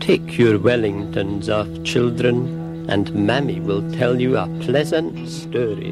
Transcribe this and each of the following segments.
Take your Wellingtons off, children, and Mammy will tell you a pleasant story.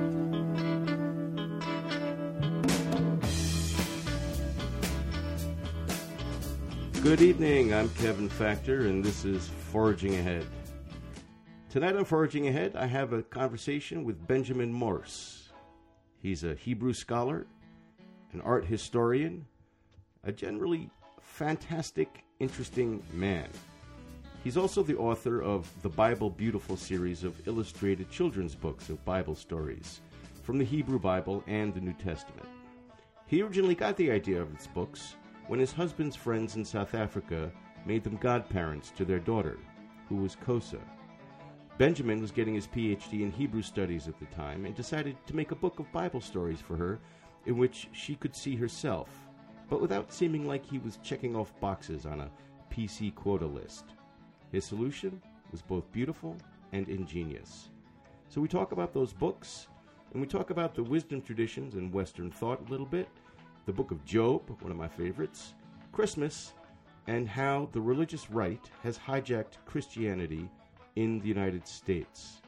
Good evening, I'm Kevin Factor, and this is Foraging Ahead. Tonight on Foraging Ahead, I have a conversation with Benjamin Morse. He's a Hebrew scholar, an art historian, a generally fantastic, interesting man. He's also the author of the Bible Beautiful series of illustrated children's books of Bible stories from the Hebrew Bible and the New Testament. He originally got the idea of his books when his husband's friends in South Africa made them godparents to their daughter, who was Kosa. Benjamin was getting his PhD in Hebrew studies at the time and decided to make a book of Bible stories for her in which she could see herself, but without seeming like he was checking off boxes on a PC quota list. His solution was both beautiful and ingenious. So we talk about those books, and we talk about the wisdom traditions and Western thought a little bit, the Book of Job, one of my favorites, Christmas, and how the religious right has hijacked Christianity in the United States.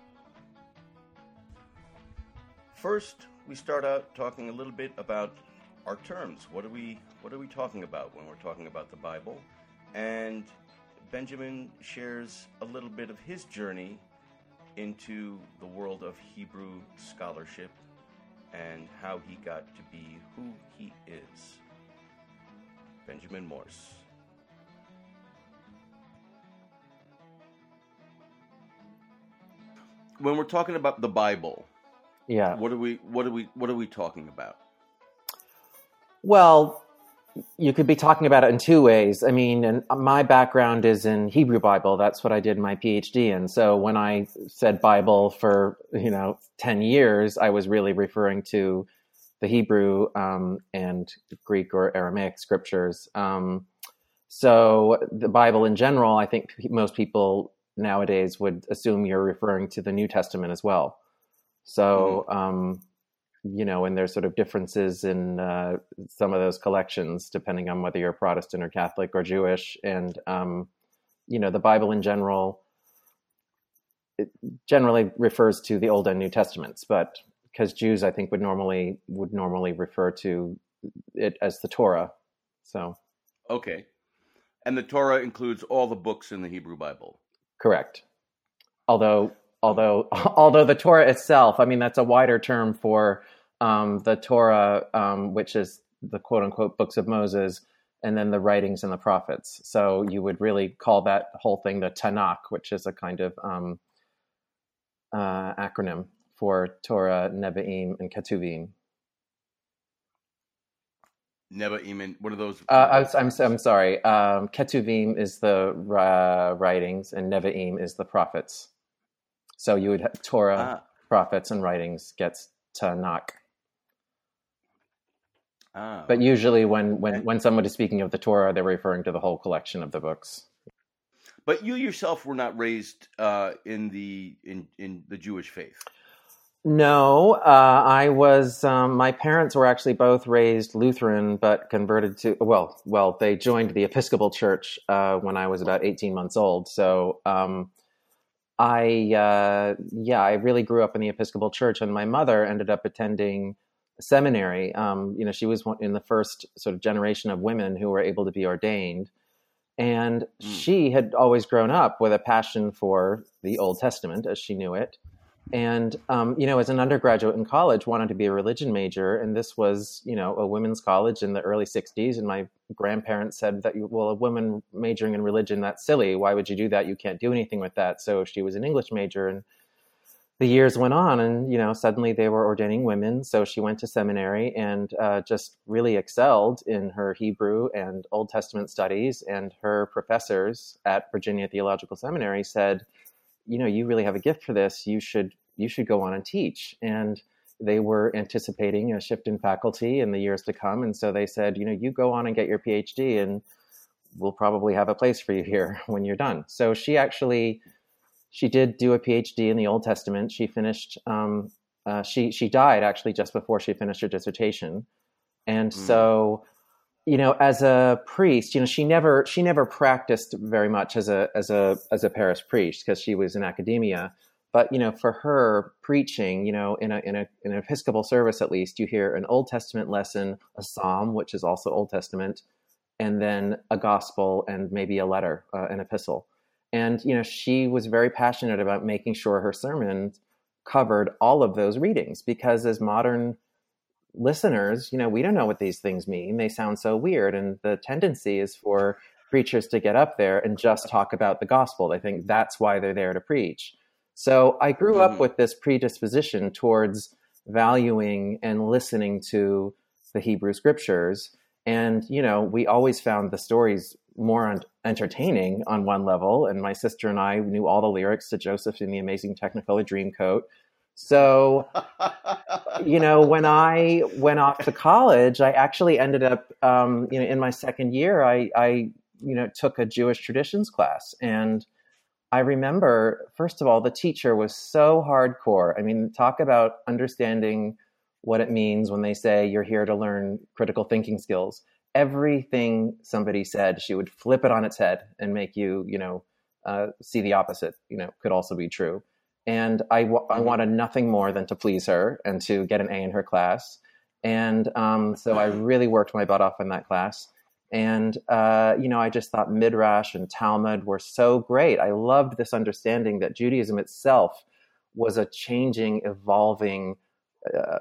First, we start out talking a little bit about our terms. What are we talking about when we're talking about the Bible? And Benjamin shares a little bit of his journey into the world of Hebrew scholarship and how he got to be who he is. Benjamin Morse. When we're talking about the Bible, what are we talking about? Well, you could be talking about it in two ways. I mean, and my background is in Hebrew Bible. That's what I did my PhD in. So when I said Bible for, 10 years, I was really referring to the Hebrew and Greek or Aramaic scriptures. So the Bible in general, I think most people nowadays would assume you're referring to the New Testament as well. So, and there's sort of differences in some of those collections, depending on whether you're Protestant or Catholic or Jewish. And, the Bible in general, it generally refers to the Old and New Testaments, but because Jews, I think, would normally refer to it as the Torah. So. Okay. And the Torah includes all the books in the Hebrew Bible. Correct. Although the Torah itself, I mean, that's a wider term for the Torah, which is the quote unquote books of Moses, and then the writings and the prophets. So you would really call that whole thing the Tanakh, which is a kind of acronym for Torah, Nevi'im, and Ketuvim. Nevi'im, and what are those? I'm sorry. Ketuvim is the writings, and Nevi'im is the prophets. So you would have Torah, prophets, and writings gets Tanakh. But usually when someone is speaking of the Torah, they're referring to the whole collection of the books. But you yourself were not raised in the Jewish faith. No, I was. My parents were actually both raised Lutheran, but converted to they joined the Episcopal Church when I was about 18 months old. So I really grew up in the Episcopal Church, and my mother ended up attending seminary. She was in the first sort of generation of women who were able to be ordained. And she had always grown up with a passion for the Old Testament as she knew it. And, as an undergraduate in college, wanted to be a religion major. And this was, a women's college in the early 60s. And my grandparents said that, a woman majoring in religion, that's silly. Why would you do that? You can't do anything with that. So she was an English major. And the years went on and, suddenly they were ordaining women. So she went to seminary and just really excelled in her Hebrew and Old Testament studies. And her professors at Virginia Theological Seminary said, you really have a gift for this. You should go on and teach. And they were anticipating a shift in faculty in the years to come. And so they said, you go on and get your PhD and we'll probably have a place for you here when you're done. So she did do a PhD in the Old Testament. She finished, she died actually just before she finished her dissertation. And so as a priest, she never practiced very much as a parish priest because she was in academia. But, for her preaching, in an Episcopal service, at least, you hear an Old Testament lesson, a psalm, which is also Old Testament, and then a gospel and maybe a letter, an epistle. And, she was very passionate about making sure her sermon covered all of those readings, because as modern listeners, we don't know what these things mean. They sound so weird. And the tendency is for preachers to get up there and just talk about the gospel. They think that's why they're there to preach. So I grew up with this predisposition towards valuing and listening to the Hebrew scriptures. And, we always found the stories more entertaining on one level. And my sister and I knew all the lyrics to Joseph in the Amazing Technicolor Dreamcoat. So, when I went off to college, I actually ended up, in my second year, I took a Jewish traditions class. And I remember, first of all, the teacher was so hardcore. I mean, talk about understanding what it means when they say you're here to learn critical thinking skills. Everything somebody said, she would flip it on its head and make you, see the opposite, could also be true. And I wanted nothing more than to please her and to get an A in her class. And so I really worked my butt off in that class. And, I just thought Midrash and Talmud were so great. I loved this understanding that Judaism itself was a changing, evolving, a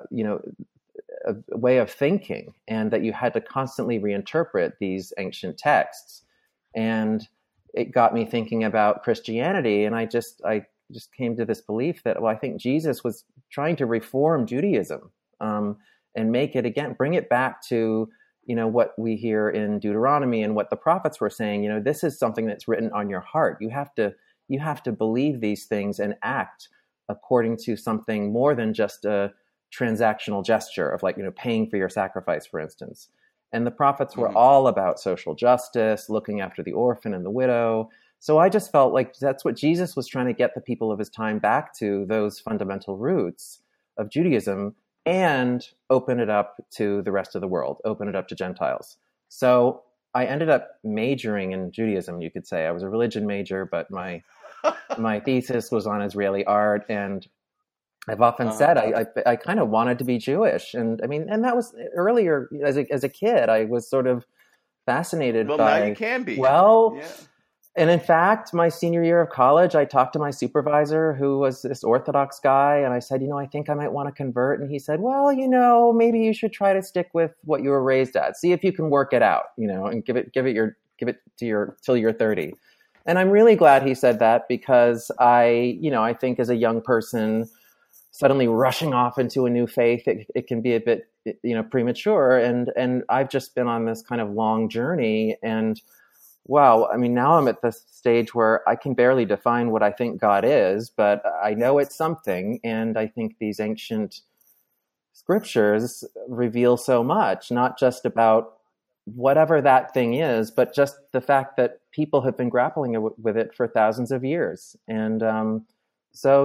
way of thinking, and that you had to constantly reinterpret these ancient texts. And it got me thinking about Christianity. And I just came to this belief that, I think Jesus was trying to reform Judaism and make it again, bring it back to what we hear in Deuteronomy and what the prophets were saying. This is something that's written on your heart. You have to believe these things and act according to something more than just a transactional gesture of paying for your sacrifice, for instance. And the prophets were all about social justice, looking after the orphan and the widow. So I just felt like that's what Jesus was trying to get the people of his time back to, those fundamental roots of Judaism, and open it up to the rest of the world, open it up to Gentiles. So I ended up majoring in Judaism, you could say. I was a religion major, but my thesis was on Israeli art. And I've often said I kind of wanted to be Jewish. And that was earlier as a kid. I was sort of fascinated by... Well, now you can be. Well... Yeah. And in fact, my senior year of college, I talked to my supervisor, who was this Orthodox guy, and I said, I think I might want to convert. And he said, well, maybe you should try to stick with what you were raised at. See if you can work it out, and give it till you're 30. And I'm really glad he said that, because I think as a young person, suddenly rushing off into a new faith, it can be a bit, premature. And I've just been on this kind of long journey, and wow, now I'm at the stage where I can barely define what I think God is, but I know it's something. And I think these ancient scriptures reveal so much, not just about whatever that thing is, but just the fact that people have been grappling with it for thousands of years. And so,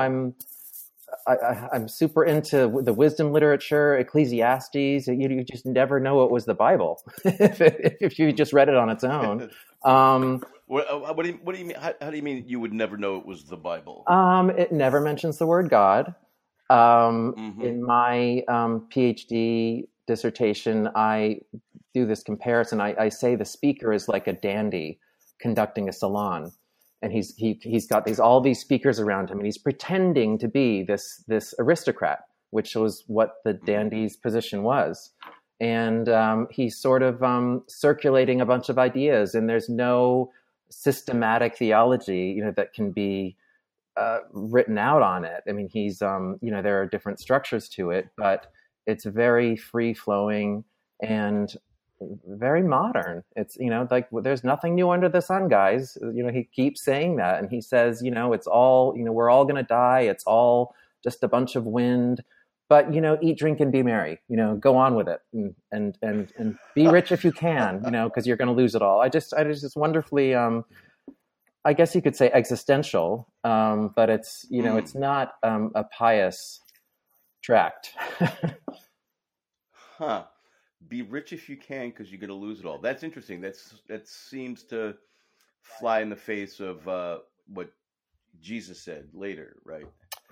I'm super into the wisdom literature, Ecclesiastes. You just never know it was the Bible if you just read it on its own. What do you mean? How do you mean you would never know it was the Bible? It never mentions the word God. In my PhD dissertation, I do this comparison. I say the speaker is like a dandy conducting a salon. And he's got all these speakers around him, and he's pretending to be this aristocrat, which was what the dandy's position was. And he's sort of circulating a bunch of ideas, and there's no systematic theology, that can be written out on it. He's there are different structures to it, but it's very free flowing and very modern. It's, there's nothing new under the sun, guys. He keeps saying that. And he says, it's all, we're all going to die. It's all just a bunch of wind, but, eat, drink, and be merry, go on with it and be rich if you can, cause you're going to lose it all. I just wonderfully, I guess you could say existential, but it's, it's not a pious tract. Huh. be rich if you can because you're going to lose it all. That's interesting. That seems to fly in the face of what Jesus said later, right?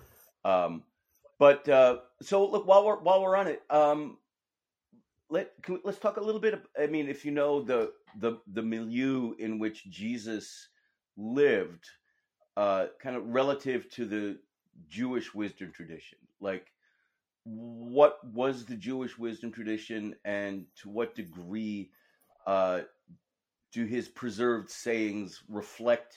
But so look, while we're on it, let's talk a little bit. I mean, if you know the milieu in which Jesus lived, kind of relative to the Jewish wisdom tradition, like what was the Jewish wisdom tradition, and to what degree do his preserved sayings reflect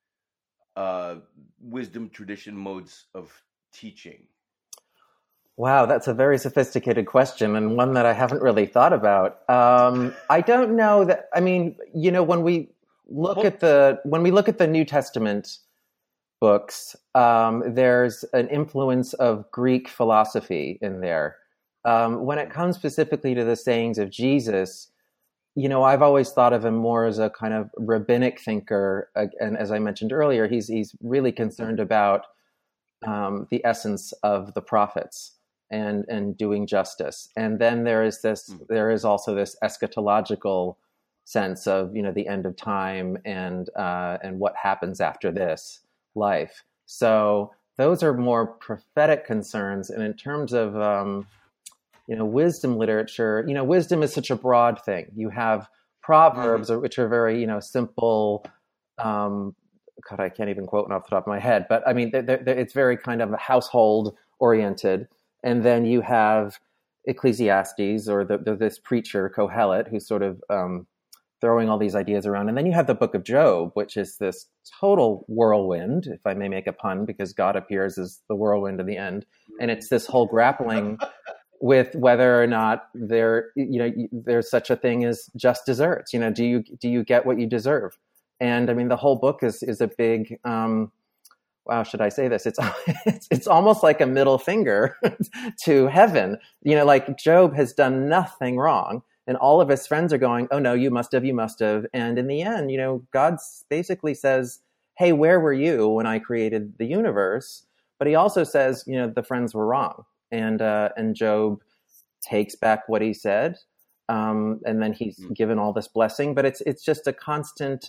wisdom tradition modes of teaching? Wow, that's a very sophisticated question, and one that I haven't really thought about. I don't know that. I mean, when we look at the New Testament books, there's an influence of Greek philosophy in there. When it comes specifically to the sayings of Jesus, I've always thought of him more as a kind of rabbinic thinker, and as I mentioned earlier, he's really concerned about the essence of the prophets and doing justice. And then there is also this eschatological sense of the end of time and what happens after this life. So those are more prophetic concerns. And in terms of wisdom literature, wisdom is such a broad thing. You have proverbs, which are very simple. God, I can't even quote one off the top of my head, but I mean, it's very kind of household oriented. And then you have Ecclesiastes, or this preacher Kohelet, who's sort of throwing all these ideas around. And then you have the Book of Job, which is this total whirlwind, if I may make a pun, because God appears as the whirlwind in the end. And it's this whole grappling with whether or not there's such a thing as just desserts. Do you get what you deserve? And I mean, the whole book is a big. Wow, should I say this? It's almost like a middle finger to heaven. Like Job has done nothing wrong, and all of his friends are going, "Oh no, you must have." And in the end, God basically says, "Hey, where were you when I created the universe?" But he also says, the friends were wrong, and Job takes back what he said, and then he's given all this blessing. But it's just a constant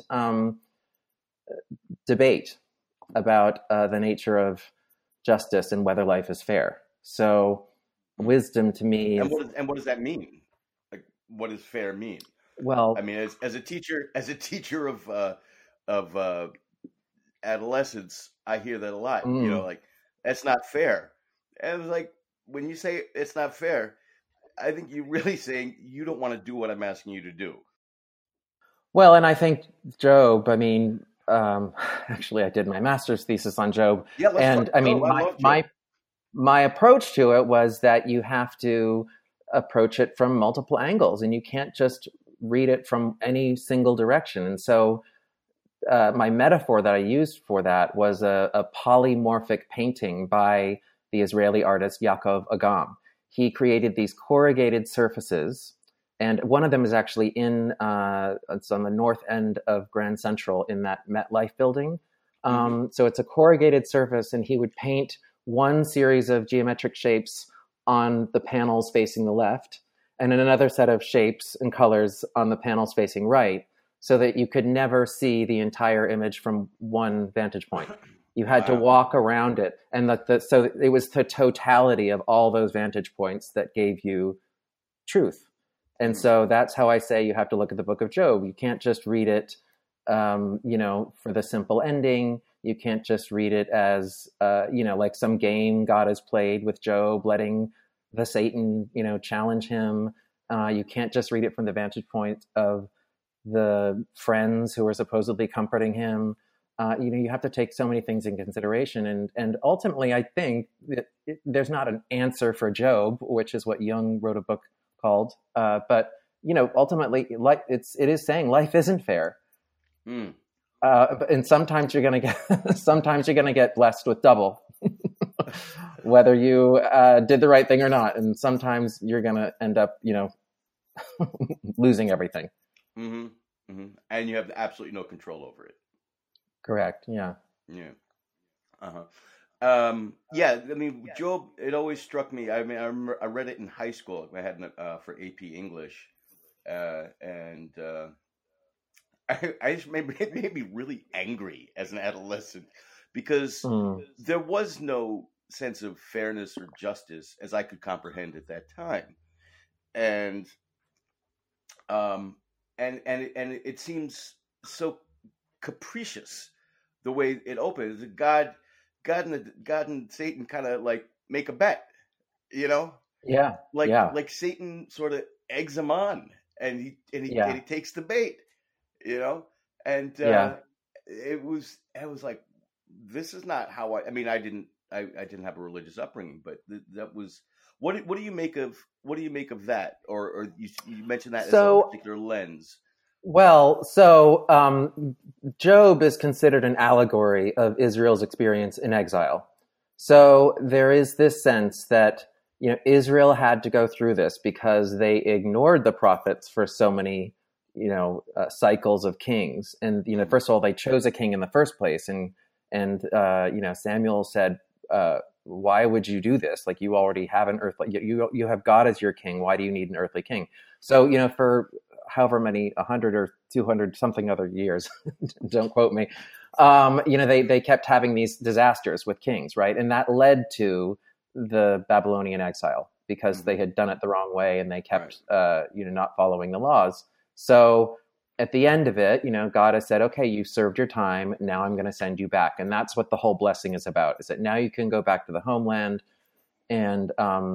debate about the nature of justice and whether life is fair. So wisdom to me is, and what does that mean? Like, what does fair mean? Well, I mean, as a teacher of adolescence, I hear that a lot. Like, that's not fair. And it's like, when you say it's not fair, I think you're really saying you don't want to do what I'm asking you to do. Well, and I think Job, I mean, actually, I did my master's thesis on Job. Yeah, and I mean, my approach to it was that you have to approach it from multiple angles, and you can't just read it from any single direction. And so my metaphor that I used for that was a polymorphic painting by the Israeli artist Yaakov Agam. He created these corrugated surfaces, and one of them is actually it's on the north end of Grand Central in that MetLife building. So it's a corrugated surface, and he would paint one series of geometric shapes on the panels facing the left, and then another set of shapes and colors on the panels facing right, so that you could never see the entire image from one vantage point. You had to walk around it, and so it was the totality of all those vantage points that gave you truth. And so that's how I say you have to look at the Book of Job. You can't just read it, for the simple ending. You can't just read it as, like some game God has played with Job, letting the Satan, challenge him. You can't just read it from the vantage point of the friends who are supposedly comforting him. You have to take so many things in consideration. And ultimately, I think that there's not an answer for Job, which is what Jung wrote a book called. But ultimately, it is saying life isn't fair. And sometimes you're going to get blessed with double, whether you did the right thing or not. And sometimes you're going to end up, losing everything. Mm-hmm. Mm-hmm. And you have absolutely no control over it. Correct. Yeah. Yeah. Yeah, I mean, Job. It always struck me. I mean, I remember I read it in high school. I had it for AP English, and I just it made me really angry as an adolescent because Mm, there was no sense of fairness or justice as I could comprehend at that time, and um, and it seems so capricious the way it opens. God and Satan kind of like make a bet, you know, yeah, yeah, like Satan sort of eggs him on, and he yeah, takes the bait, you know, and yeah. I was like, this is not how I mean, I didn't have a religious upbringing, but that was what do you make of that, or you mentioned that as a So, particular lens. Job is considered an allegory of Israel's experience in exile. So there is this sense that Israel had to go through this because they ignored the prophets for so many cycles of kings, and first of all they chose a king in the first place, and Samuel said, why would you do this? Like, you already have an earthly, you have God as your king. Why do you need an earthly king? So for however many 100 or 200 something other years, don't quote me, they kept having these disasters with kings, right? And that led to the Babylonian exile because they had done it the wrong way and they kept not following the laws. So at the end of it, God has said, okay, you served your time. Now I'm going to send you back. And that's what the whole blessing is about, is that now you can go back to the homeland and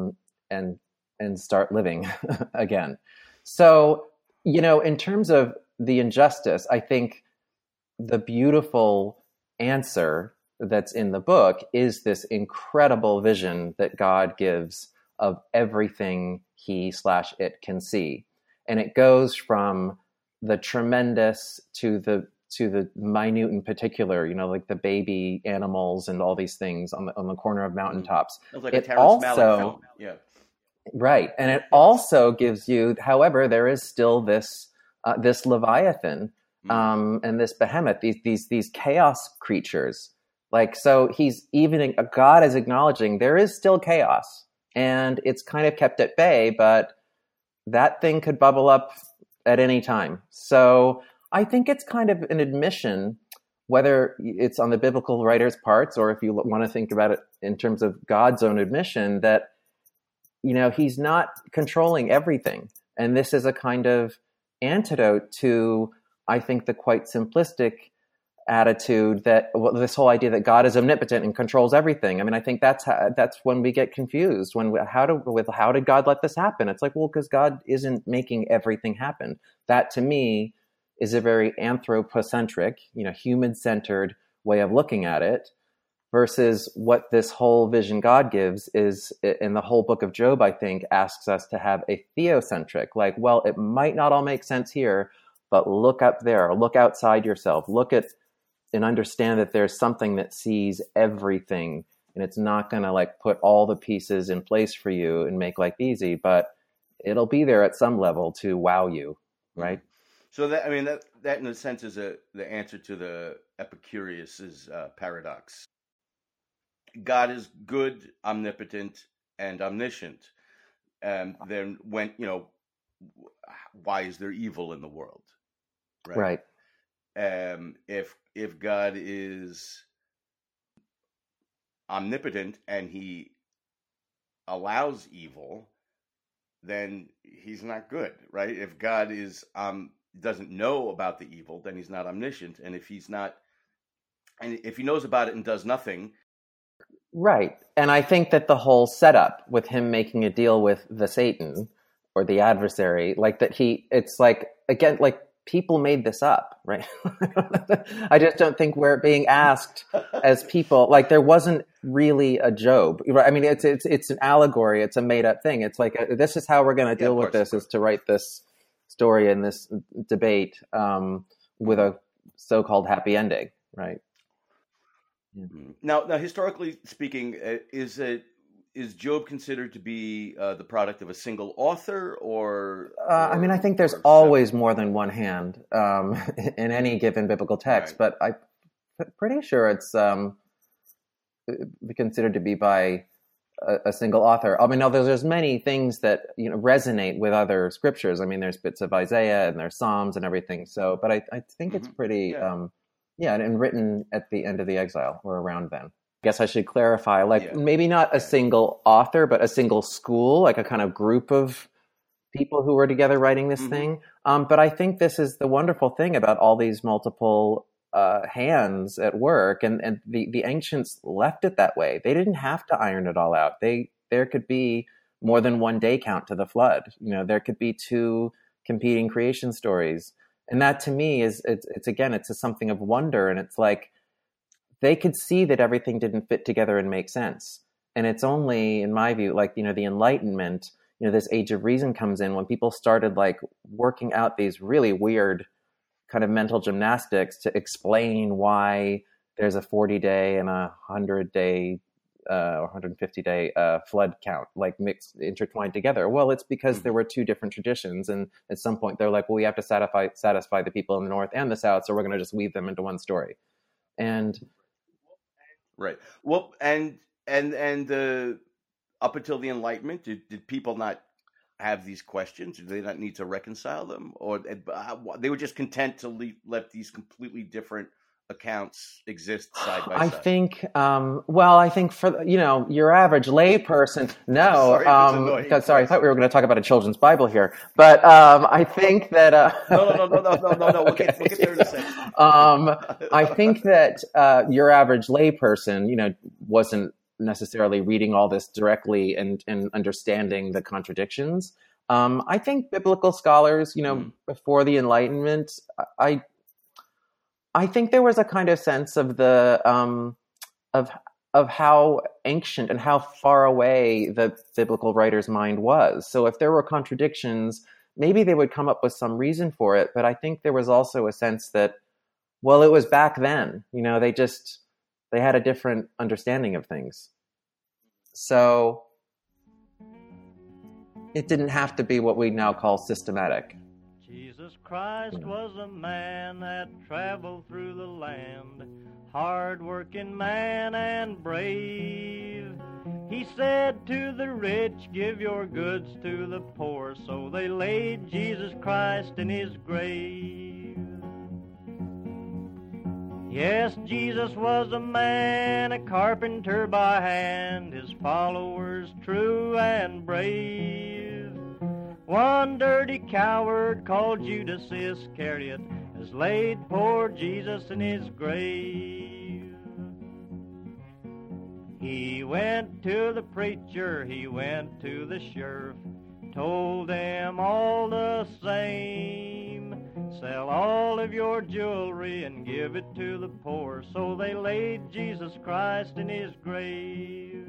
start living again. So, in terms of the injustice, I think the beautiful answer that's in the book is this incredible vision that God gives of everything he/it can see. And it goes from the tremendous to the minute in particular, like the baby animals and all these things on the corner of mountaintops. It was like a Terrence Malick film. Yeah. Right. And it also gives you, however, there is still this Leviathan and this behemoth, these chaos creatures. Like, so God is acknowledging there is still chaos and it's kind of kept at bay, but that thing could bubble up at any time. So I think it's kind of an admission, whether it's on the biblical writer's parts or if you want to think about it in terms of God's own admission, that he's not controlling everything. And this is a kind of antidote to, I think, the quite simplistic attitude that this whole idea that God is omnipotent and controls everything. I mean, I think that's when we get confused. How did God let this happen? It's like, well, because God isn't making everything happen. That to me is a very anthropocentric, human-centered way of looking at it. Versus what this whole vision God gives is, in the whole book of Job, I think, asks us to have a theocentric, like, well, it might not all make sense here, but look up there, look outside yourself, look at and understand that there's something that sees everything, and it's not going to like put all the pieces in place for you and make life easy, but it'll be there at some level to wow you, right? So that in a sense is the answer to the Epicurus's paradox. God is good, omnipotent, and omniscient. Then why is there evil in the world? Right. If God is omnipotent and he allows evil, then he's not good, right? If God is doesn't know about the evil, then he's not omniscient. And if he knows about it and does nothing. Right. And I think that the whole setup with him making a deal with the Satan or the adversary, like that it's like, again, like people made this up, right? I just don't think we're being asked as people, like there wasn't really a Job. I mean, it's an allegory. It's a made up thing. It's like, this is how we're going to deal with this, is to write this story and this debate with a so-called happy ending, right? Now, historically speaking, is Job considered to be the product of a single author, or I mean, I think there's always more than one hand in any given biblical text, right. But I'm pretty sure be considered to be by a single author. I mean, now there's many things that resonate with other scriptures. I mean, there's bits of Isaiah and there's Psalms and everything. So, but I think it's pretty, and written at the end of the exile or around then. I guess I should clarify, maybe not a single author, but a single school, like a kind of group of people who were together writing this thing. But I think this is the wonderful thing about all these multiple hands at work, and the ancients left it that way. They didn't have to iron it all out. There could be more than one day count to the flood. There could be two competing creation stories, and that to me it's something of wonder. And it's like they could see that everything didn't fit together and make sense. And it's only, in my view, the Enlightenment, this age of reason comes in when people started working out these really weird kind of mental gymnastics to explain why there's a 40-day and a 100-day or 150-day flood count, intertwined together. Well, it's because there were two different traditions, and at some point they're like, well, we have to satisfy the people in the North and the South, so we're going to just weave them into one story. And right. Well, and up until the Enlightenment, did people not have these questions? Did they not need to reconcile them, or they were just content to let these completely different accounts exist side by side? I think for your average layperson, no. Sorry, I thought we were going to talk about a children's Bible here, but I think that no. We'll get there in a second. I think that your average layperson, wasn't necessarily reading all this directly and understanding the contradictions. I think biblical scholars, before the Enlightenment, I think there was a kind of sense of the of how ancient and how far away the biblical writer's mind was. So if there were contradictions, maybe they would come up with some reason for it. But I think there was also a sense that, well, it was back then. They had a different understanding of things. So it didn't have to be what we now call systematic. Jesus Christ was a man that traveled through the land, hard-working man and brave. He said to the rich, give your goods to the poor, so they laid Jesus Christ in his grave. Yes, Jesus was a man, a carpenter by hand, his followers true and brave. One dirty coward called Judas Iscariot has laid poor Jesus in his grave. He went to the preacher, he went to the sheriff, told them all the same, sell all of your jewelry and give it to the poor. So they laid Jesus Christ in his grave.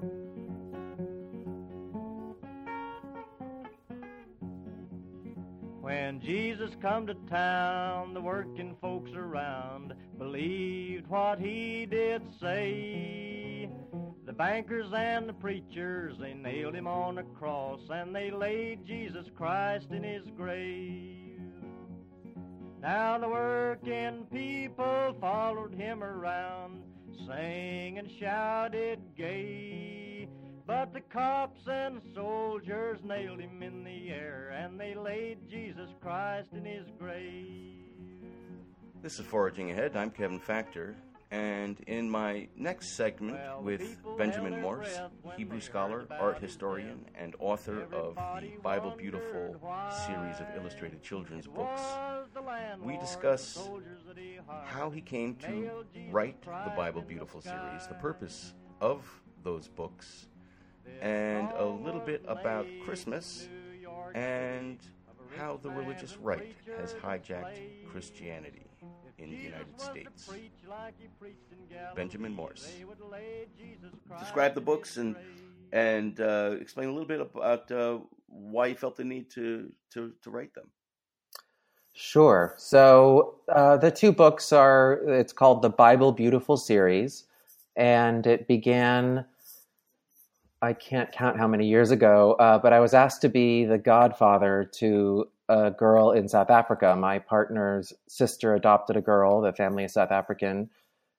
When Jesus come to town, the working folks around believed what he did say. The bankers and the preachers, they nailed him on a cross, and they laid Jesus Christ in his grave. Now the working people followed him around, sang and shouted gay. But the cops and soldiers nailed him in the air, and they laid Jesus Christ in his grave. This is Foraging Ahead. I'm Kevin Factor. And in my next segment with Benjamin Morse, Hebrew scholar, art historian, and author of the Bible Beautiful series of illustrated children's books, we discuss how he came to write the Bible Beautiful series, the purpose of those books, and a little bit about Christmas and how the religious right has hijacked Christianity in the United States. Benjamin Morse. Describe the books and explain a little bit about why you felt the need to write them. Sure. So the two books it's called the Bible Beautiful series, and it began, I can't count how many years ago, but I was asked to be the godfather to a girl in South Africa. My partner's sister adopted a girl. The family is South African.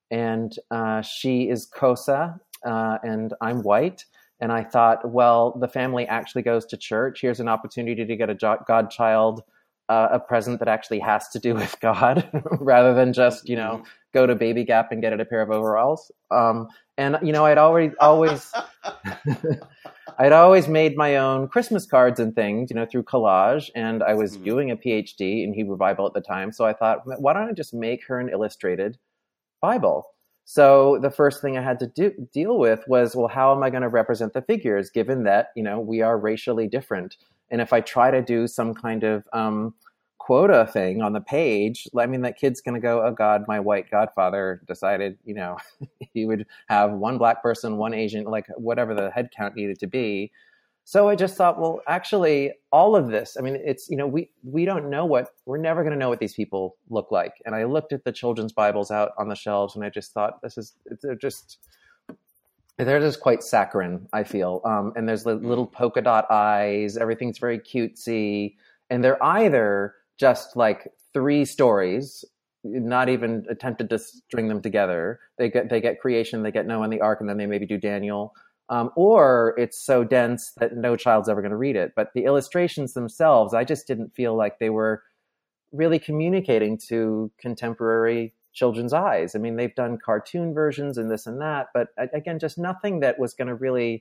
and she is Kosa, and I'm white. And I thought, well, the family actually goes to church. Here's an opportunity to get a godchild a present that actually has to do with God, rather than just, go to Baby Gap and get it a pair of overalls. And I'd always I'd always made my own Christmas cards and things, through collage. And I was doing a PhD in Hebrew Bible at the time. So I thought, why don't I just make her an illustrated Bible? So the first thing I had to deal with was, well, how am I going to represent the figures, given that, we are racially different? And if I try to do some kind of quota thing on the page, that kid's going to go, oh God, my white godfather decided, he would have one black person, one Asian, like whatever the head count needed to be. So I just thought, well, actually, all of this, it's, we don't know we're never going to know what these people look like. And I looked at the children's Bibles out on the shelves, and I just thought, they're just quite saccharine, I feel. And there's little polka dot eyes, everything's very cutesy. And they're either just like 3 stories, not even attempted to string them together. They get creation, they get Noah and the Ark, and then they maybe do Daniel. Or it's so dense that no child's ever going to read it. But the illustrations themselves, I just didn't feel like they were really communicating to contemporary children's eyes. They've done cartoon versions and this and that, but again, just nothing that was going to really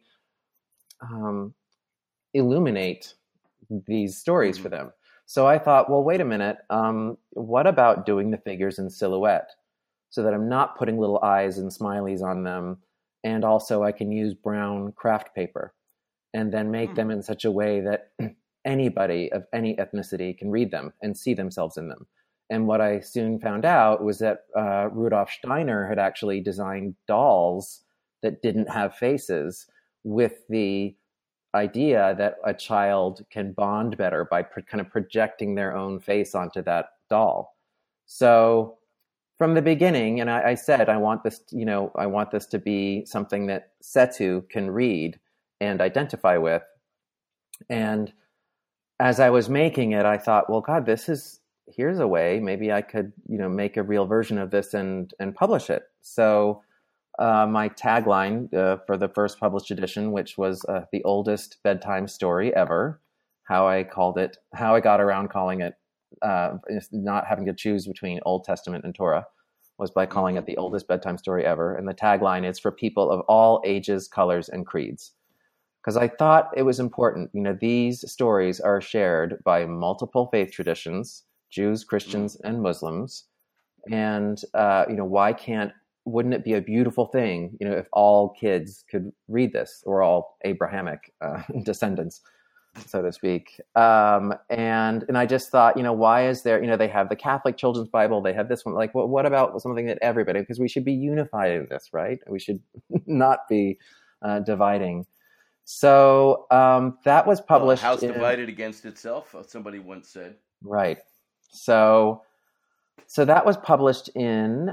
illuminate these stories for them. So I thought, well, wait a minute. What about doing the figures in silhouette so that I'm not putting little eyes and smileys on them? And also I can use brown craft paper and then make them in such a way that anybody of any ethnicity can read them and see themselves in them. And what I soon found out was that Rudolf Steiner had actually designed dolls that didn't have faces, with the idea that a child can bond better by kind of projecting their own face onto that doll. So from the beginning, and I said, I want this to be something that Setu can read and identify with. And as I was making it, I thought, well, God, here's a way, maybe I could, make a real version of this and publish it. So my tagline for the first published edition, which was the oldest bedtime story ever, how I got around calling it, not having to choose between Old Testament and Torah, was by calling it the oldest bedtime story ever. And the tagline is for people of all ages, colors, and creeds. Because I thought it was important, these stories are shared by multiple faith traditions, Jews, Christians, and Muslims. And, wouldn't it be a beautiful thing, if all kids could read this, or all Abrahamic descendants, so to speak. And I just thought, why is there, they have the Catholic Children's Bible, they have this one, like, what about something that everybody, because we should be unified in this, right? We should not be dividing. So that was published. A house divided against itself, somebody once said. Right. So that was published in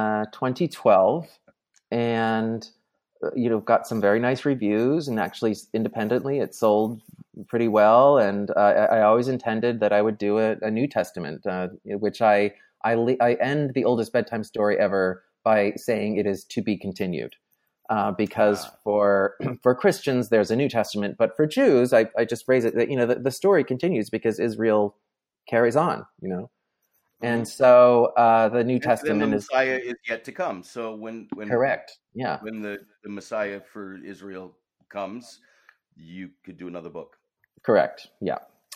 2012, and got some very nice reviews, and actually independently it sold pretty well. And I always intended that I would do a New Testament, which I end the oldest bedtime story ever by saying it is to be continued, because for Christians there's a New Testament, but for Jews I just phrase it that the story continues because Israel carries on, And so the New Testament the Messiah is yet to come. So when correct, yeah, when the Messiah for Israel comes, you could do another book. Correct, yeah.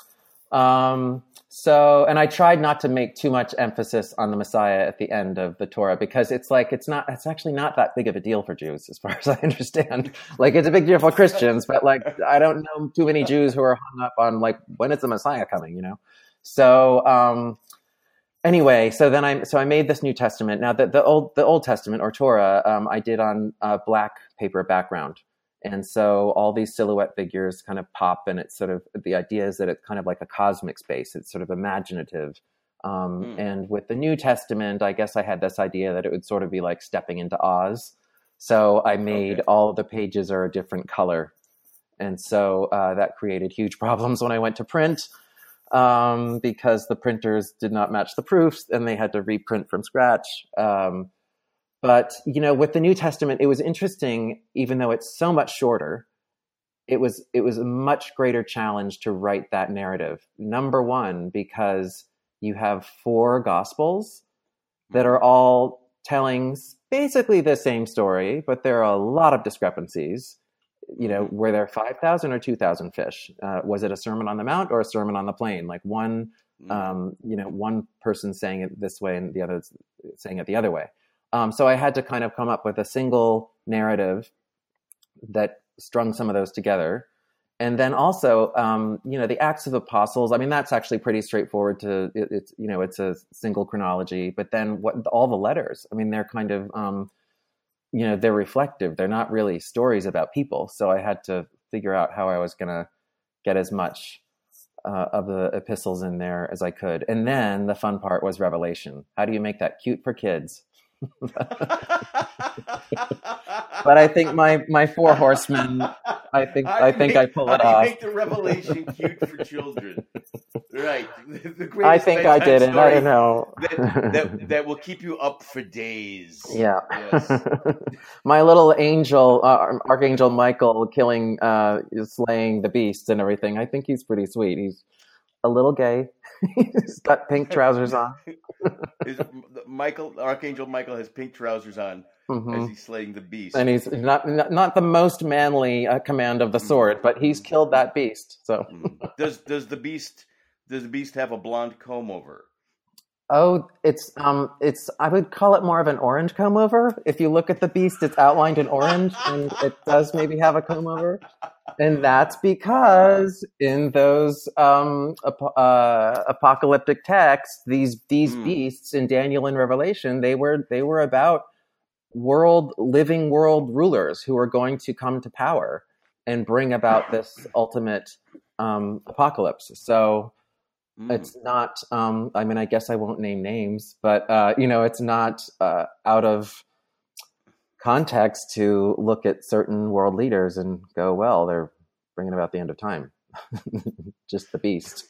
So, and I tried not to make too much emphasis on the Messiah at the end of the Torah, because it's actually not that big of a deal for Jews, as far as I understand. Like, it's a big deal for Christians, but I don't know too many Jews who are hung up on when is the Messiah coming, So, anyway, so I made this New Testament. Now the Old Testament, or Torah, I did on a black paper background. And so all these silhouette figures kind of pop, and it's sort of, the idea is that it's kind of like a cosmic space. It's sort of imaginative. And with the New Testament, I guess I had this idea that it would sort of be like stepping into Oz. So I made all of the pages are a different color. And so that created huge problems when I went to print, because the printers did not match the proofs and they had to reprint from scratch. But, with the New Testament, it was interesting, even though it's so much shorter, it was a much greater challenge to write that narrative. Number one, because you have 4 Gospels that are all telling basically the same story, but there are a lot of discrepancies. Were there 5,000 or 2,000 fish? Was it a Sermon on the Mount or a Sermon on the Plain? Like one person saying it this way and the other saying it the other way. So I had to kind of come up with a single narrative that strung some of those together. And then also, the Acts of the Apostles, I mean, that's actually pretty straightforward it's a single chronology, but then all the letters, I mean, they're kind of, they're reflective. They're not really stories about people. So I had to figure out how I was going to get as much of the epistles in there as I could. And then the fun part was Revelation. How do you make that cute for kids? But I think my 4 horsemen, I think I pull it off. Make the Revelation cute for children, right? The I think I did it. I don't know. that will keep you up for days. Yeah. Yes. My little angel, Archangel Michael, slaying the beast and everything. I think he's pretty sweet. He's a little gay. He's got pink trousers on. Archangel Michael has pink trousers on as he's slaying the beast, and he's not the most manly command of the sword, but he's killed that beast. So does the beast have a blonde comb over? Oh, it's I would call it more of an orange comb over. If you look at the beast, it's outlined in orange, and it does maybe have a comb over. And that's because in those apocalyptic texts, these beasts in Daniel and Revelation, they were about living world rulers who are going to come to power and bring about this ultimate apocalypse. So it's not. I mean, I guess I won't name names, but it's not out of context to look at certain world leaders and go, well, they're bringing about the end of time. Just the beast.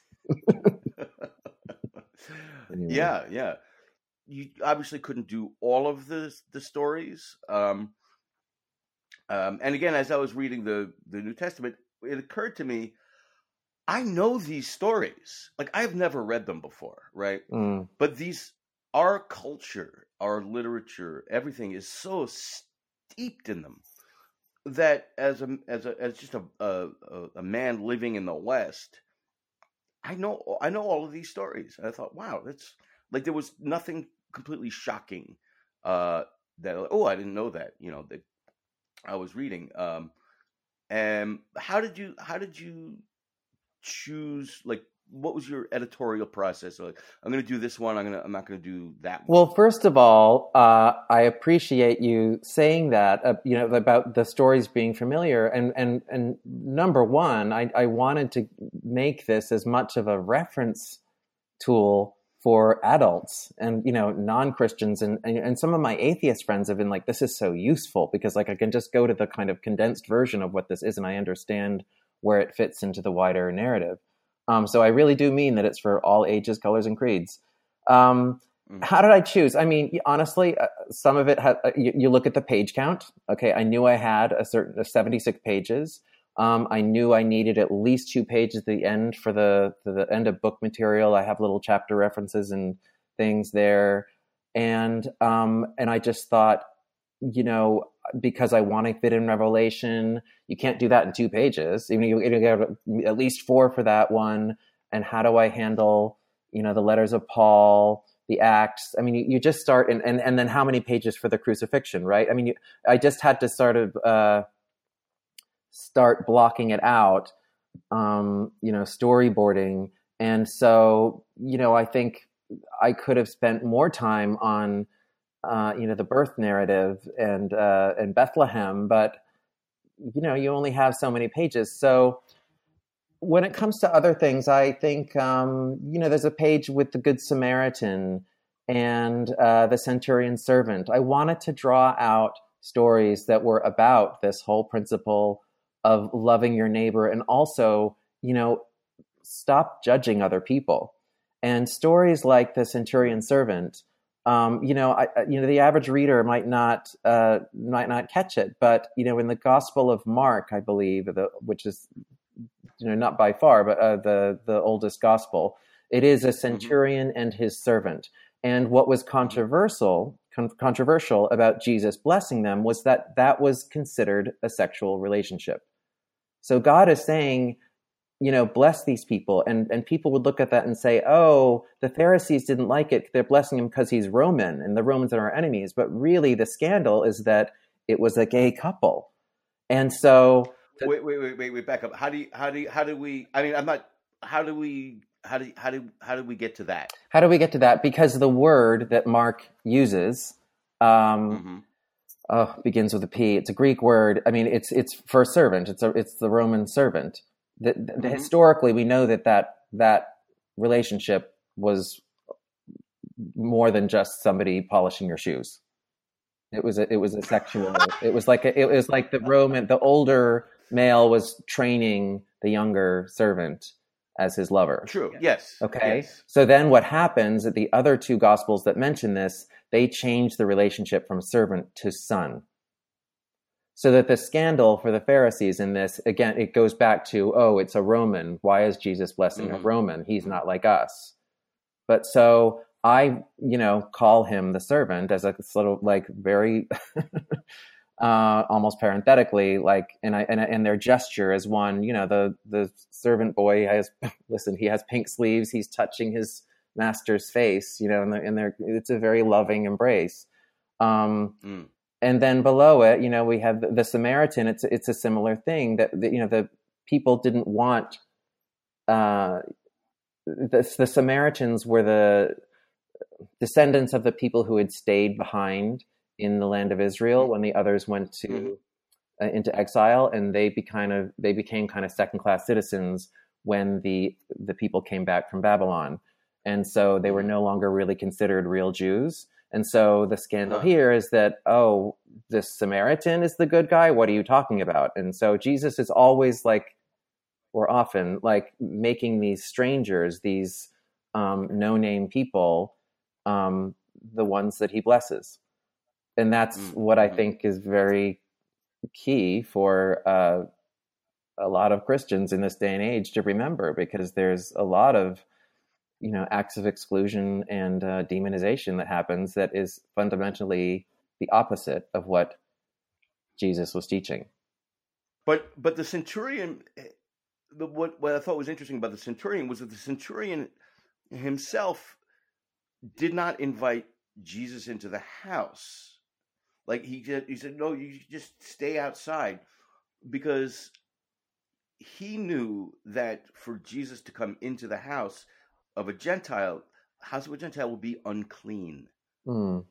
Anyway. Yeah. You obviously couldn't do all of the stories. And again, as I was reading the New Testament, it occurred to me, I know these stories. Like, I've never read them before, right? But our culture, our literature, everything is so steeped in them that as just a man living in the West, I know all of these stories. And I thought, wow, that's like, there was nothing completely shocking that I didn't know that that I was reading. And how did you choose, like, what was your editorial process? Like, I'm going to do this one. I'm not going to do that one. Well, first of all, I appreciate you saying that, about the stories being familiar. And number one, I wanted to make this as much of a reference tool for adults and, non-Christians. And some of my atheist friends have been like, this is so useful because, like, I can just go to the kind of condensed version of what this is and I understand where it fits into the wider narrative. So I really do mean that it's for all ages, colors, and creeds. How did I choose? I mean, honestly, some of it, you look at the page count. Okay, I knew I had a certain 76 pages. I knew I needed at least 2 pages at the end for the end of book material. I have little chapter references and things there. And I just thought, because I want to fit in Revelation, you can't do that in 2 pages. Even you get at least 4 for that one. And how do I handle, the letters of Paul, the Acts? I mean, you just start, and then how many pages for the crucifixion, right? I mean, I just had to start blocking it out, storyboarding. And so, I think I could have spent more time on the birth narrative and Bethlehem, but you only have so many pages. So when it comes to other things, I think there's a page with the Good Samaritan and the centurion servant. I wanted to draw out stories that were about this whole principle of loving your neighbor and also, stop judging other people. And stories like the centurion servant, The average reader might not catch it, but in the Gospel of Mark, I believe, which is not by far, but the oldest gospel, it is a centurion and his servant. And what was controversial about Jesus blessing them was that was considered a sexual relationship. So God is saying, bless these people. And people would look at that and say, oh, the Pharisees didn't like it. They're blessing him because he's Roman and the Romans are our enemies. But really the scandal is that it was a gay couple. And so... Wait, back up. How do we get to that? How do we get to that? Because the word that Mark uses begins with a P. It's a Greek word. I mean, it's for servant. It's the Roman servant. Historically, we know that relationship was more than just somebody polishing your shoes. It was a sexual. It was like the older male was training the younger servant as his lover. True. Yes. Okay. Yes. So then what happens at the other two gospels that mention this, they change the relationship from servant to son. So that the scandal for the Pharisees in this, again, it goes back to, oh, it's a Roman. Why is Jesus blessing a Roman? He's not like us. But so I, call him the servant as a sort of like very almost parenthetically, like, and their gesture is one, the servant boy he has pink sleeves. He's touching his master's face, and it's a very loving embrace. And then below it, we have the Samaritan. It's a similar thing that the people didn't want. The Samaritans were the descendants of the people who had stayed behind in the land of Israel when the others went to into exile, and they became kind of second-class citizens when the people came back from Babylon, and so they were no longer really considered real Jews. And so the scandal here is that, oh, this Samaritan is the good guy? What are you talking about? And so Jesus is always often making these strangers, these no-name people, the ones that he blesses. And that's what I think is very key for a lot of Christians in this day and age to remember, because there's a lot of acts of exclusion and demonization that happens that is fundamentally the opposite of what Jesus was teaching. But the centurion, what I thought was interesting about the centurion was that the centurion himself did not invite Jesus into the house. Like he said, no, you just stay outside, because he knew that for Jesus to come into the house of a Gentile, house of a Gentile would be unclean, and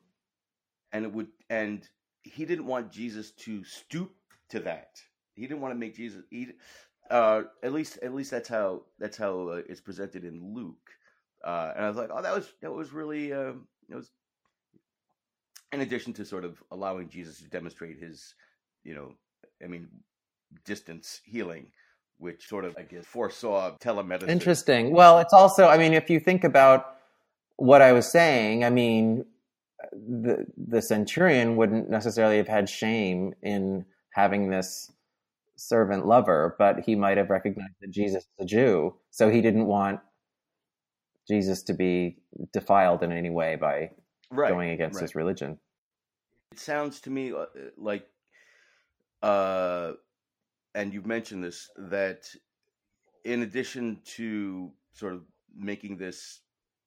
he didn't want Jesus to stoop to that. He didn't want to make Jesus eat. At least that's how it's presented in Luke. And I was like, oh, that was really it was. In addition to sort of allowing Jesus to demonstrate his, distance healing, which sort of, I guess, foresaw telemedicine. Interesting. Well, it's also, if you think about what I was saying, the centurion wouldn't necessarily have had shame in having this servant lover, but he might have recognized that Jesus is a Jew, so he didn't want Jesus to be defiled in any way by going against his religion. It sounds to me like, and you've mentioned this, that in addition to sort of making this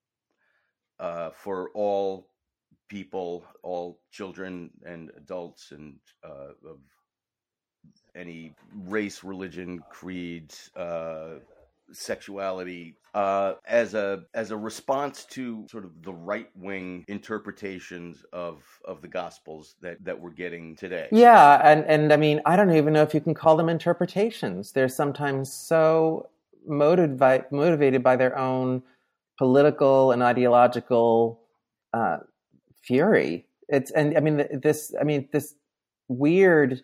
for all people, all children and adults, and of any race, religion, creed, sexuality, as a response to sort of the right-wing interpretations of the Gospels that we're getting today. Yeah, and I don't even know if you can call them interpretations. They're sometimes so motivated by their own political and ideological fury. This weird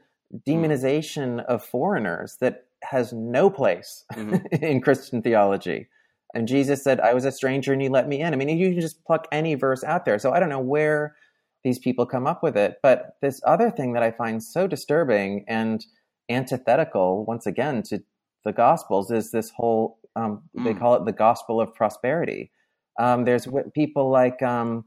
demonization of foreigners that has no place in Christian theology. And Jesus said, I was a stranger and you let me in. I mean, you can just pluck any verse out there. So I don't know where these people come up with it. But this other thing that I find so disturbing and antithetical, once again, to the Gospels is this whole, they call it the gospel of prosperity. There's people like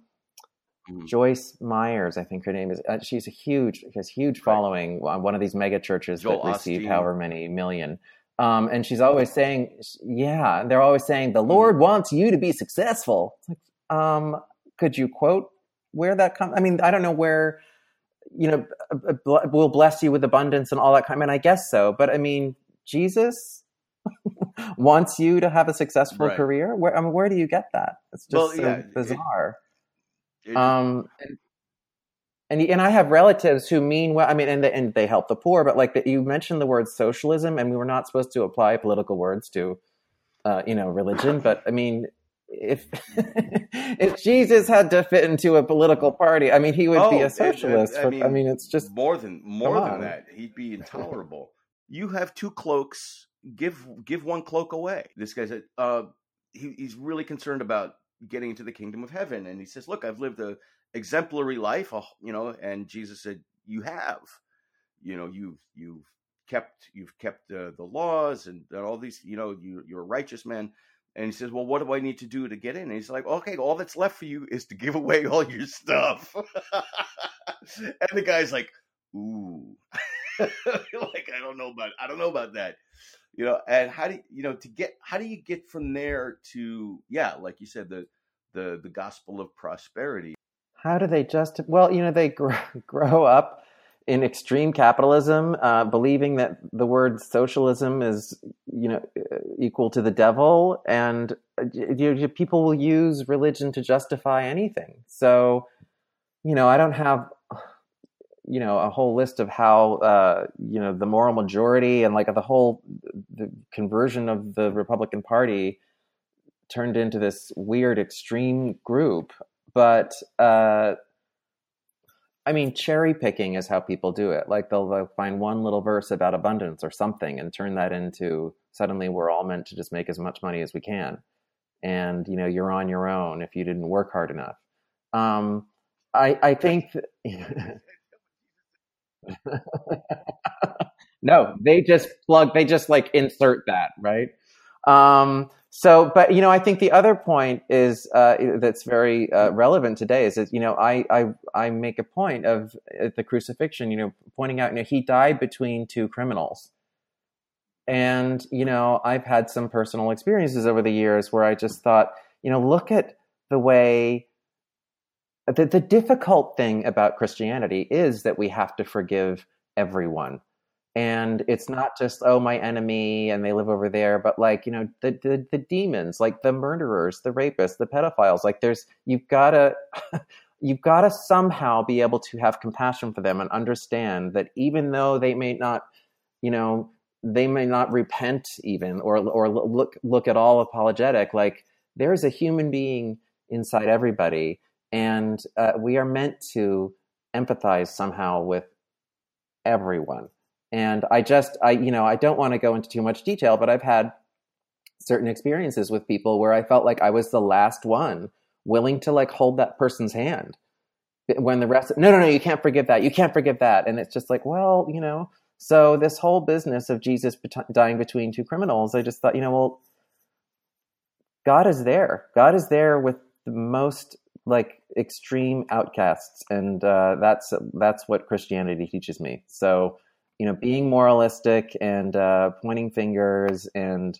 Joyce Myers, I think her name is. She has huge following on one of these mega churches that receive however many million. And she's always saying, they're always saying, the Lord wants you to be successful. It's like, could you quote where that comes? I mean, I don't know where, we'll bless you with abundance and all that kind. I mean, I guess so. But I mean, Jesus wants you to have a successful career. Where do you get that? It's just bizarre. And I have relatives who mean well. I mean, and they help the poor. But like you mentioned the word socialism, and we were not supposed to apply political words to, religion. But I mean, if if Jesus had to fit into a political party, I mean, he would be a socialist. I mean, it's just more than that. He'd be intolerable. You have two cloaks. Give one cloak away. This guy said he's really concerned about getting into the kingdom of heaven, and he says, "Look, I've lived a exemplary life, And Jesus said, "You have, you've kept the laws and all these, you're a righteous man." And he says, "Well, what do I need to do to get in?" And he's like, "Okay, all that's left for you is to give away all your stuff." And the guy's like, "Ooh." Like, I don't know about that, and how do you get from there to, like you said, the gospel of prosperity? How do they they grow up in extreme capitalism, believing that the word socialism is, equal to the devil, and people will use religion to justify anything. So, I don't have a whole list of how, the moral majority and like the conversion of the Republican Party turned into this weird extreme group. But, cherry picking is how people do it. Like they'll find one little verse about abundance or something and turn that into, suddenly we're all meant to just make as much money as we can. And, you're on your own if you didn't work hard enough. I think... No, they just insert that, right? But I think the other point is that's very relevant today is that I make a point of at the crucifixion, pointing out he died between two criminals, and I've had some personal experiences over the years where I just thought, look at the way. The difficult thing about Christianity is that we have to forgive everyone. And it's not just, my enemy and they live over there, but like, the demons, like the murderers, the rapists, the pedophiles, like you've got to somehow be able to have compassion for them and understand that even though they may not repent even or look at all apologetic, like there's a human being inside everybody. And we are meant to empathize somehow with everyone. And I don't want to go into too much detail, but I've had certain experiences with people where I felt like I was the last one willing to like hold that person's hand when the rest, no, you can't forgive that. You can't forgive that. And it's just like, well, so this whole business of Jesus dying between two criminals, I just thought, God is there. God is there with the most like extreme outcasts. And that's what Christianity teaches me. So, being moralistic and pointing fingers and,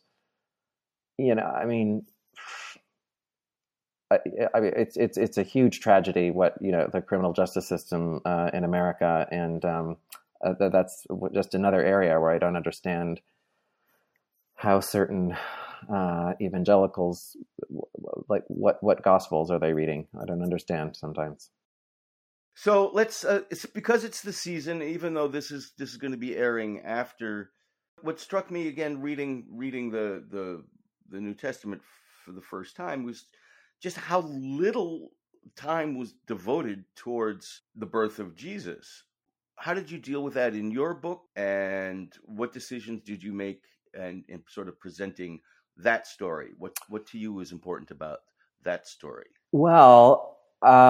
it's a huge tragedy what, the criminal justice system in America. And that's just another area where I don't understand how certain evangelicals, like what gospels are they reading? I don't understand sometimes. So let's it's because it's the season, even though this is going to be airing after. What struck me again reading the New Testament for the first time was just how little time was devoted towards the birth of Jesus. How did you deal with that in your book, and what decisions did you make and in sort of presenting that story? What to you is important about that story? Well,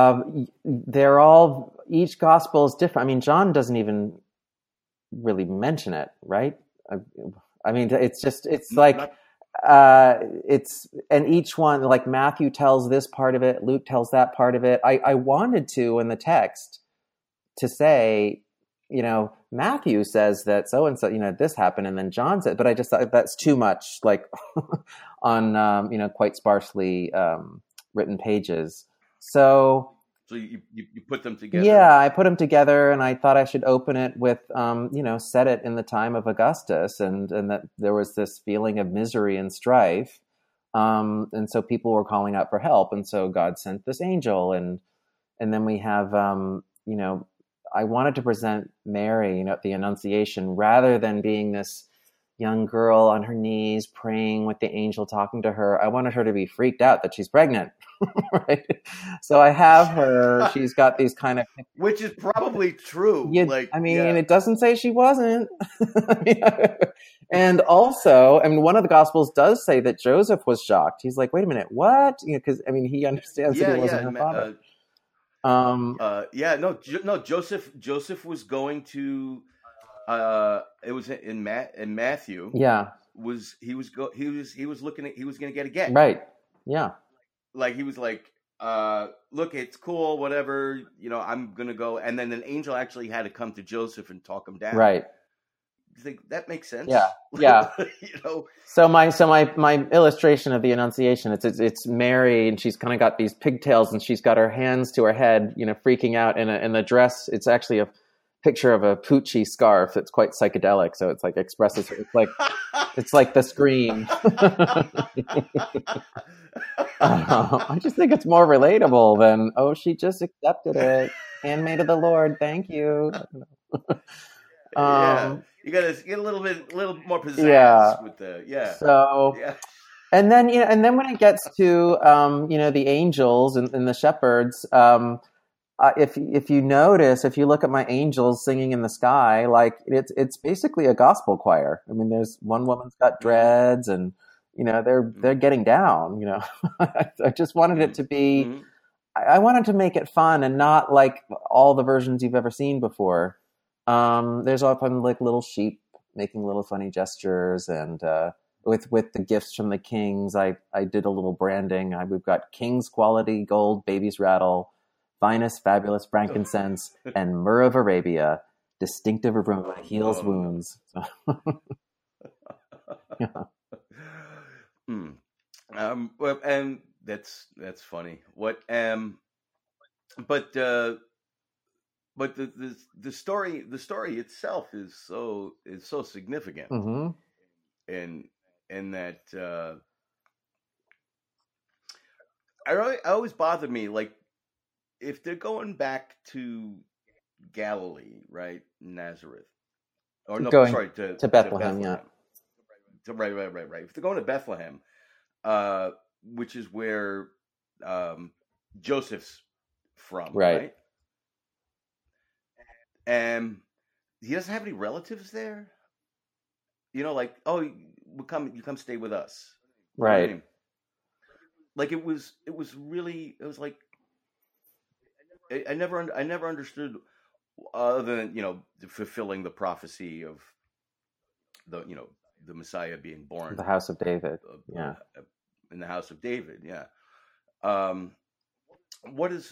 each gospel is different. I mean, John doesn't even really mention it, right? I mean, it's and each one, like Matthew tells this part of it, Luke tells that part of it. I wanted to, in the text, to say, Matthew says that so-and-so, this happened, and then John said, but I just thought that's too much, like on, quite sparsely written pages. So you put them together? Yeah, I put them together, and I thought I should open it with, set it in the time of Augustus, and that there was this feeling of misery and strife. And so people were calling out for help, and so God sent this angel, and then we have, I wanted to present Mary, at the Annunciation, rather than being this young girl on her knees praying with the angel talking to her. I wanted her to be freaked out that she's pregnant. Right? So I have her, she's got these kind of... Which is probably true. It doesn't say she wasn't. And also, one of the Gospels does say that Joseph was shocked. He's like, wait a minute, what? Because, he understands that he wasn't her father. Joseph was going to... it was in Matthew. Yeah, he was going to get a get. Right. Yeah. Like he was like, look, it's cool, whatever. I'm gonna go, and then an angel actually had to come to Joseph and talk him down. Right. You think that makes sense? Yeah. Yeah. So my illustration of the Annunciation, it's Mary, and she's kind of got these pigtails, and she's got her hands to her head, freaking out in the dress. It's actually a picture of a Pucci scarf that's quite psychedelic, so it's like expresses it's like the Scream. I just think it's more relatable than she just accepted it. Handmaid of the Lord, thank you. You gotta get a little more pizzazz with the So and then when it gets to the angels and the shepherds. If you notice, if you look at my angels singing in the sky, like it's basically a gospel choir. There's one woman's got dreads, and they're getting down. I just wanted it to be. Mm-hmm. I wanted to make it fun and not like all the versions you've ever seen before. There's often like little sheep making little funny gestures, and with the gifts from the kings, I did a little branding. We've got king's quality gold babies rattle, finest fabulous frankincense, and myrrh of Arabia, distinctive aroma, heals wounds. Yeah. Well, and that's funny. But the story itself is so significant, mm-hmm. in that it always bothered me, like, if they're going back to Galilee, right, Nazareth, or no, sorry, to Bethlehem, yeah. Right. If they're going to Bethlehem, which is where Joseph's from, right? And he doesn't have any relatives there. Like, you come stay with us, right? Like it was like I never understood, other than fulfilling the prophecy of the Messiah being born, the house of David, in the house of David, yeah. What is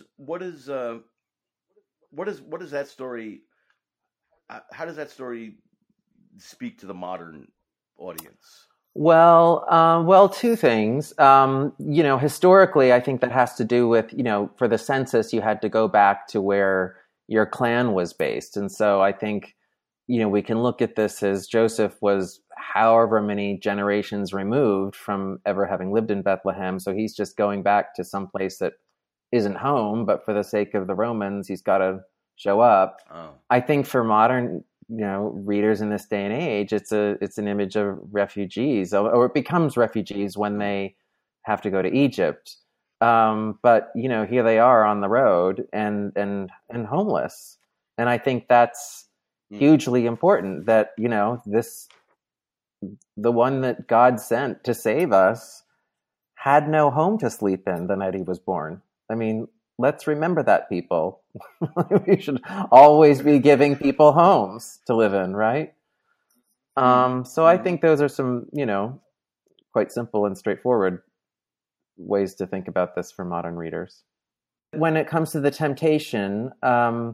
that story? How does that story speak to the modern audience? Well, two things. Historically, I think that has to do with, for the census, you had to go back to where your clan was based. And so I think, we can look at this as Joseph was however many generations removed from ever having lived in Bethlehem. So he's just going back to some place that isn't home, but for the sake of the Romans, he's got to show up. Oh. I think for modern readers in this day and age, it's an image of refugees, or it becomes refugees when they have to go to Egypt. But here they are on the road and homeless, and I think that's hugely important. That the one that God sent to save us, had no home to sleep in the night he was born. I mean, let's remember that, people. We should always be giving people homes to live in, right? So I think those are some, quite simple and straightforward ways to think about this for modern readers. When it comes to the temptation, I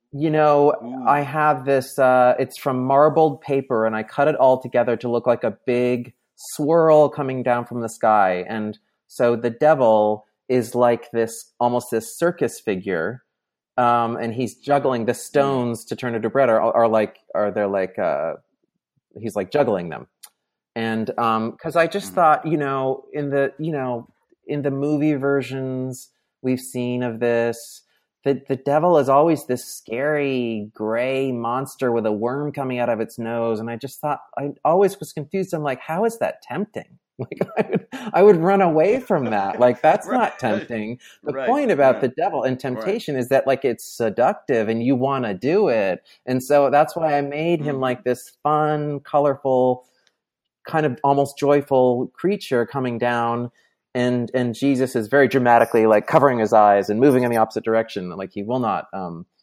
have this, it's from marbled paper, and I cut it all together to look like a big swirl coming down from the sky. And so the devil is like this, almost this circus figure, and he's juggling the stones to turn into bread, he's like juggling them. And because I just thought, in the movie versions we've seen of this, the devil is always this scary gray monster with a worm coming out of its nose. And I just thought, I always was confused. I'm like, how is that tempting? Like I would run away from that. Like, that's not tempting. The point about the devil and temptation is that, like, it's seductive and you want to do it. And so that's why I made him like this fun, colorful, kind of almost joyful creature coming down. And Jesus is very dramatically like covering his eyes and moving in the opposite direction. Like he will not,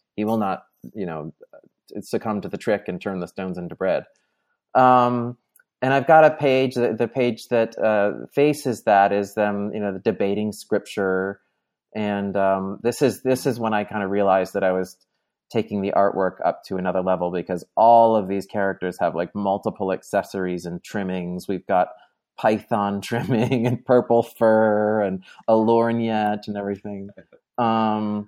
succumb to the trick and turn the stones into bread. And I've got a page, the page that faces that is them, the debating scripture. And this is when I kind of realized that I was taking the artwork up to another level, because all of these characters have like multiple accessories and trimmings. We've got python trimming and purple fur and a lorgnette and everything. There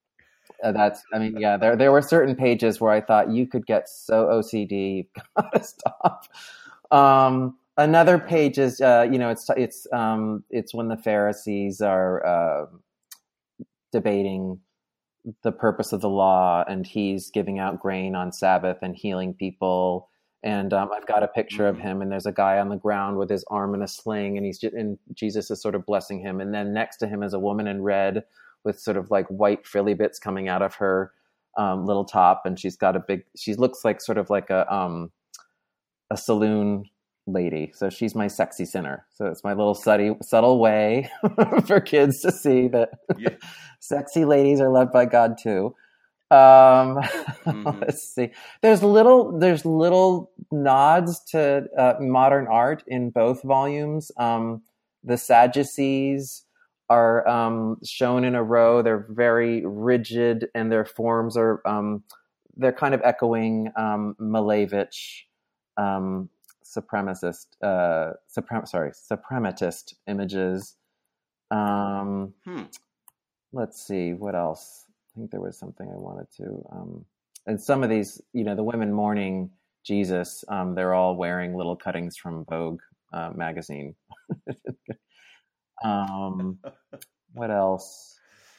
were certain pages where I thought, you could get so OCD, you've got to stop. Another page is, it's when the Pharisees are debating the purpose of the law, and he's giving out grain on Sabbath and healing people. And I've got a picture of him, and there's a guy on the ground with his arm in a sling, and Jesus is sort of blessing him. And then next to him is a woman in red with sort of like white frilly bits coming out of her little top, and she looks like sort of like a saloon lady. So she's my sexy sinner. So it's my little subtle way for kids to see that sexy ladies are loved by God too. Let's see. There's little nods to modern art in both volumes. The Sadducees are shown in a row. They're very rigid, and their forms are they're kind of echoing Malevich suprematist images. Let's see, what else? I think there was something I wanted to, and some of these, the women mourning Jesus, they're all wearing little cuttings from Vogue magazine. What else?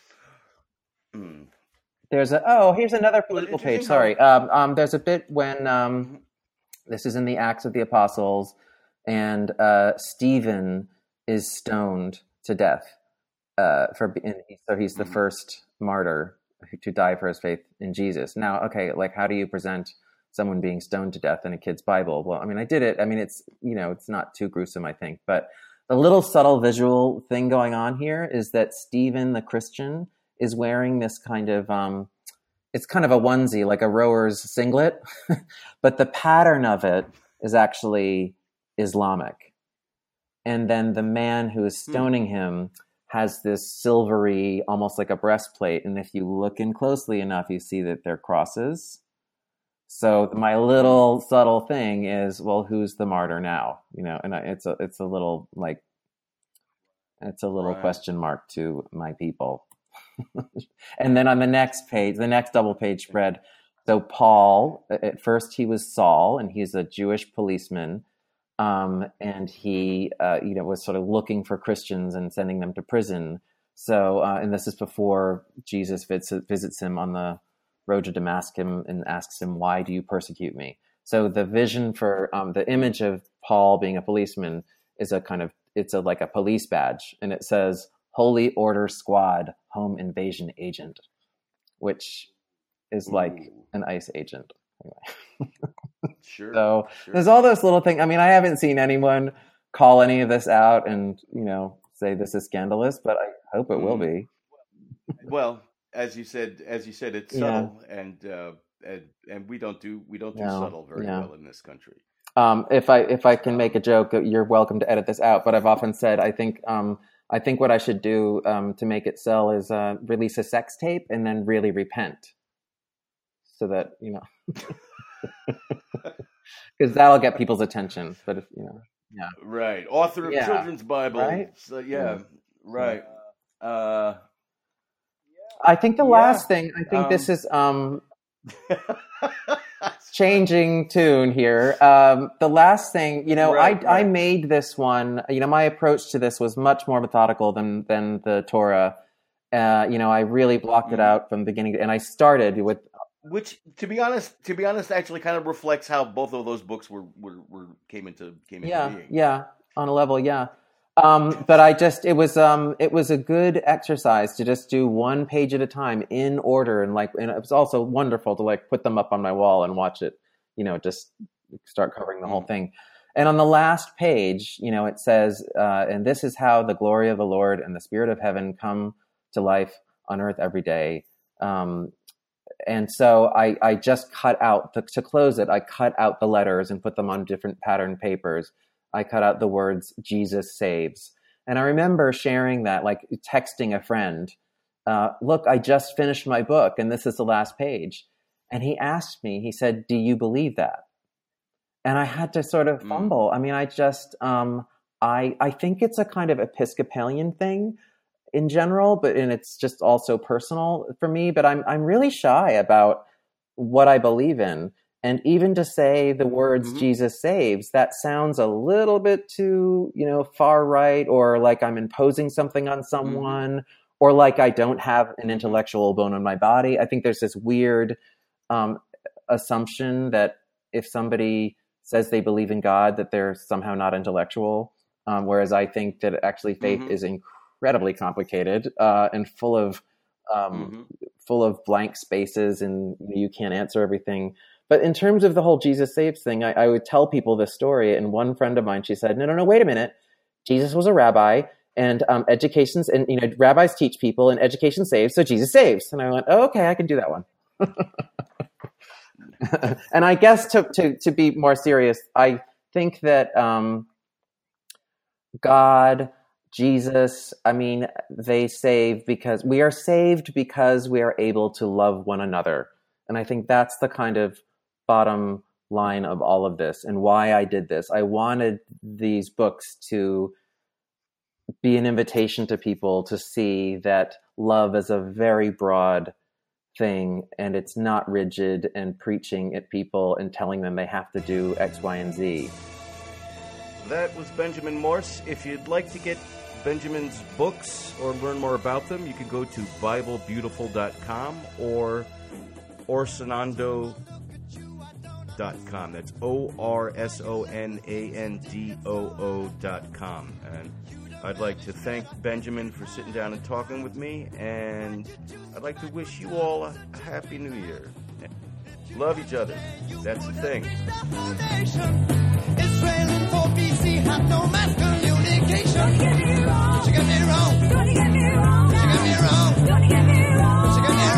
Here's another political page. Sorry. There's a bit when, this is in the Acts of the Apostles, and Stephen is stoned to death. So he's the first martyr to die for his faith in Jesus. Now, okay, like, how do you present someone being stoned to death in a kid's Bible? Well, I mean, I did it. I mean, it's, it's not too gruesome, I think. But the little subtle visual thing going on here is that Stephen, the Christian, is wearing this kind of, it's kind of a onesie, like a rower's singlet, but the pattern of it is actually Islamic. And then the man who is stoning him has this silvery, almost like a breastplate. And if you look in closely enough, you see that they're crosses. So my little subtle thing is, well, who's the martyr now? And it's a little like, it's a little question mark to my people. And then on the next page, the next double page spread. So Paul, at first he was Saul, and he's a Jewish policeman. And he, was sort of looking for Christians and sending them to prison. So, and this is before Jesus visits him on the road to Damascus and asks him, "Why do you persecute me?" So the vision for the image of Paul being a policeman is like a police badge, and it says "Holy Order Squad, Home Invasion Agent," which is like an ICE agent. Anyway. Sure. So sure. there's all those little things. I mean, I haven't seen anyone call any of this out and, say this is scandalous, but I hope it will be. Well, as you said, it's subtle, and we don't do subtle very well in this country. If I can make a joke, you're welcome to edit this out. But I've often said I think what I should do to make it sell is release a sex tape and then really repent, so that because that'll get people's attention. But if yeah, right, author of children's Bible, right? So right. I think the last thing. I think this is changing tune here. The last thing, I made this one. My approach to this was much more methodical than the Torah. I really blocked it out from the beginning, and I started with. Which, to be honest, actually kind of reflects how both of those books came into being. Yeah, on a level, yeah. But it was a good exercise to just do one page at a time in order, and it was also wonderful to put them up on my wall and watch it, just start covering the whole thing. And on the last page, it says, and this is how the glory of the Lord and the Spirit of heaven come to life on earth every day. And so I just cut out, to close it, I cut out the letters and put them on different pattern papers. I cut out the words, Jesus saves. And I remember sharing that, texting a friend, look, I just finished my book and this is the last page. And he asked me, he said, do you believe that? And I had to sort of fumble. I mean, I think it's a kind of Episcopalian thing in general, and it's just also personal for me, but I'm really shy about what I believe in. And even to say the words Jesus saves, that sounds a little bit too, far right, or like I'm imposing something on someone, or like I don't have an intellectual bone in my body. I think there's this weird assumption that if somebody says they believe in God, that they're somehow not intellectual. Whereas I think that actually faith is incredibly complicated and full of blank spaces, and you can't answer everything. But in terms of the whole Jesus saves thing, I would tell people this story. And one friend of mine, she said, no, wait a minute. Jesus was a rabbi, and rabbis teach people, and education saves, so Jesus saves. And I went, oh, okay, I can do that one. And I guess to be more serious, I think that God, Jesus, they save because we are saved because we are able to love one another. And I think that's the kind of bottom line of all of this and why I did this. I wanted these books to be an invitation to people to see that love is a very broad thing, and it's not rigid and preaching at people and telling them they have to do X, Y, and Z. That was Benjamin Morse. If you'd like to get Benjamin's books or learn more about them, you can go to BibleBeautiful.com or Orsonando.com. That's ORSONANDOO.com. And I'd like to thank Benjamin for sitting down and talking with me, and I'd like to wish you all a happy New Year. Love each other. That's the thing. Israel in 4 BC had no mass communication. Don't get me wrong. Don't you get me wrong. Don't you get me wrong. Don't you get me wrong. Don't you get me wrong.